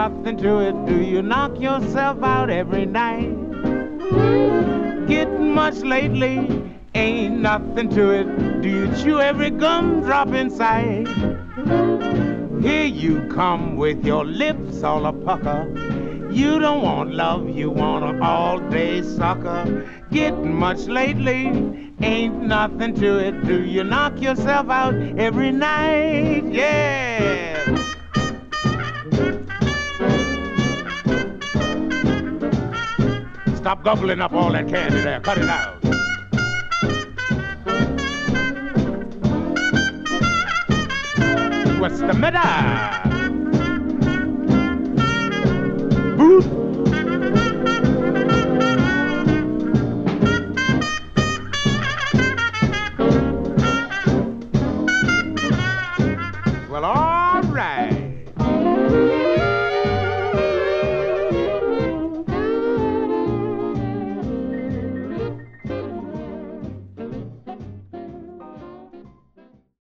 nothing to it. Do you knock yourself out every night? Getting much lately, ain't nothing to it. Do you chew every gumdrop in sight? Here you come with your lips all a-pucker. You don't want love, you want an all-day sucker. Getting much lately, ain't nothing to it. Do you knock yourself out every night? Yeah! Stop gobbling up all that candy there. Cut it out. What's the matter? Boot. Well, all right.